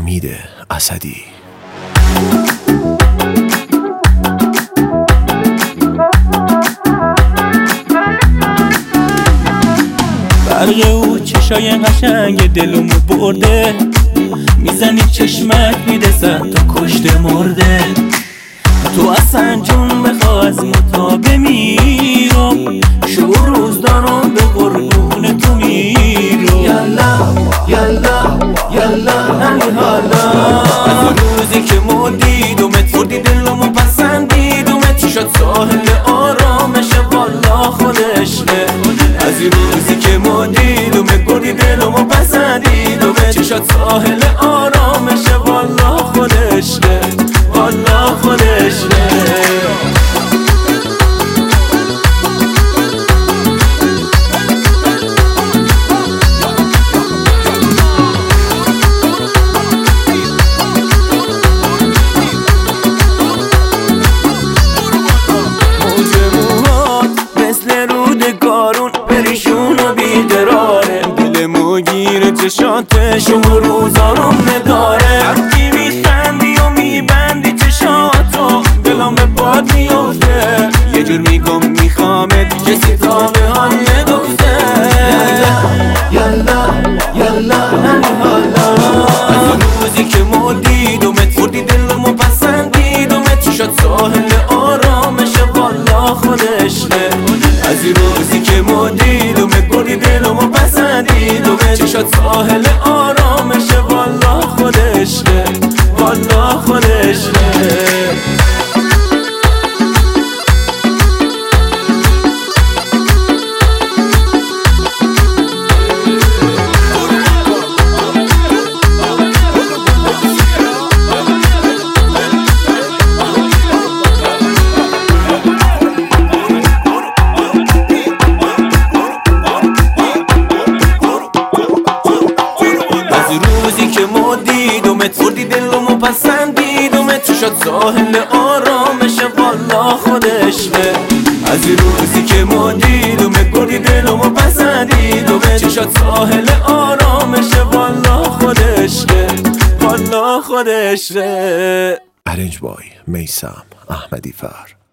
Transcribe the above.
امید اسدی. برق او چشای قشنگ دلمو برده، میزنی چشمک میرسد تا کشته مرده. تو اصلا جون بخوا از متا بمیرم، شب روز دارم به قربون تو میرم. یالا یالا یالا هنی حالا، از روزی که ما دیدمت فردی دلمو پسندیدمت، چی شد ساحل آرامشه والا خودشه. از روزی که ما دیدمت بردی دلمو پسندیدمت، چی شد ساحل آرامشه والا خودشه، والا خودشه. چشاتش و روزانم نداره، وقتی میخندی و میبندی چشاتو دلم به باد میفته. یه جور میگم میخوامت کسی تا به حال نگفته. یالا یالا هنی حالا، از روزی که ما دیدمت فردی دلمو پسندیدمت، چی شد ساحل آرامشه والا خودشه. از روزی که ما دیدمت بردی دلمو پسندیدمت، چی شد ساحل آرامشه والا خودشه، والا خودشه. روزی که ما دیدمت فردی دلمو پسندیدمت، چی شد ساحل آرامشه والا خودشه. از روزی که ما دیدمت بردی دلمو پسندیدمت، چی شد ساحل آرامشه والا خودشه، والا خودشه. ارنج بای میثم احمدی فر.